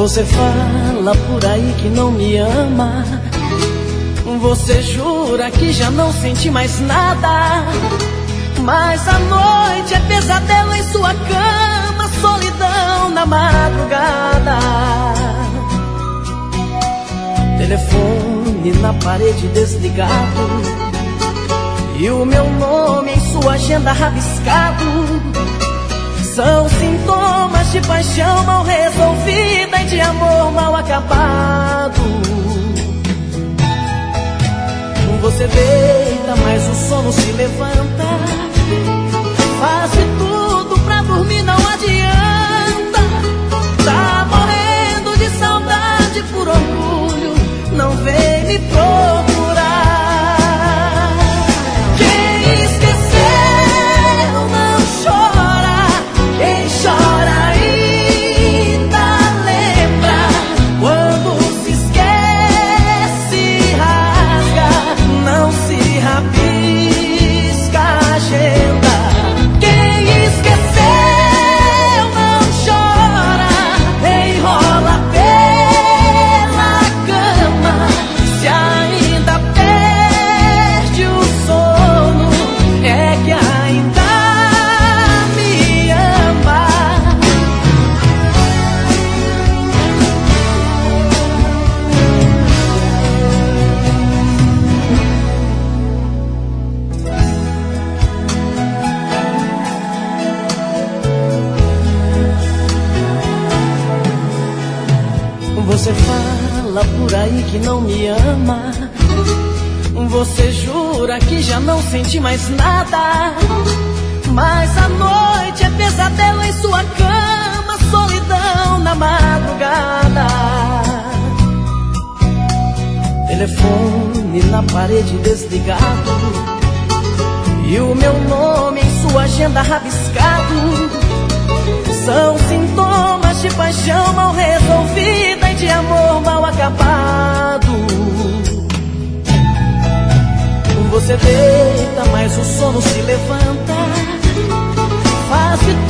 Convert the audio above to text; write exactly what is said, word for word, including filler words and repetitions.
Você fala por aí que não me ama. Você jura que já não sente mais nada. Mas a noite é pesadelo em sua cama, solidão na madrugada. Telefone na parede desligado e o meu nome em sua agenda rabiscado. São sintomas de paixão mal resolvida e de amor mal acabado. Você deita, mas o sono se levanta. Faz de tudo pra dormir, não adianta. Tá morrendo de saudade, por orgulho não vem me procurar. Quem esqueceu não chora, quem chora ainda lembra. Quando se esquece, rasga, não se rabisca a agenda. Quem esqueceu não chora, enrola pela cama. Se ainda perde o sono, é que ainda me ama. Você fala por aí que não me ama. Você jura que já não sente mais nada. Mas a noite é pesadelo em sua cama, solidão na madrugada. Telefone na parede desligado e o meu nome em sua agenda rabiscado. São sintomas de paixão mal resolvida e de amor mal acabado. Você deita, mas o sono se levanta. Faz de